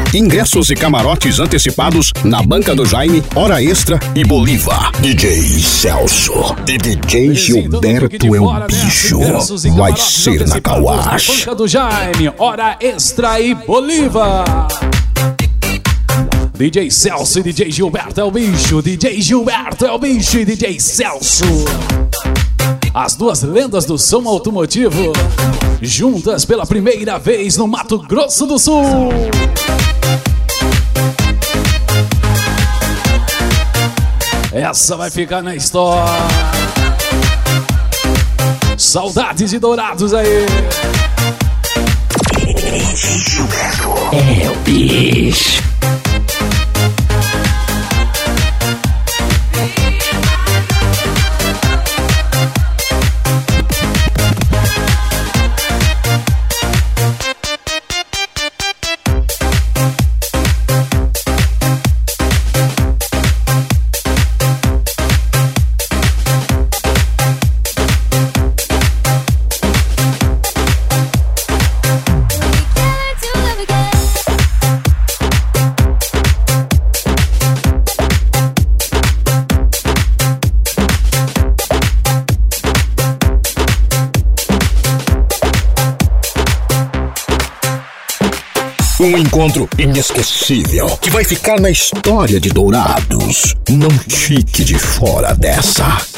Ingressos e camarotes antecipados na Banca do Jaime, Hora Extra e Bolívar. DJ Celso e DJ Gilberto é o bicho. Vai ser na Kawasaki. Banca do Jaime, Hora Extra e Bolívar. DJ Celso e DJ Gilberto é o bicho. DJ Gilberto é o bicho e DJ Celso. As duas lendas do som automotivo juntas pela primeira vez no Mato Grosso do Sul. Essa vai ficar na história. Saudades de Dourados aí. É o bicho. Um encontro inesquecível que vai ficar na história de Dourados. Não fique de fora dessa.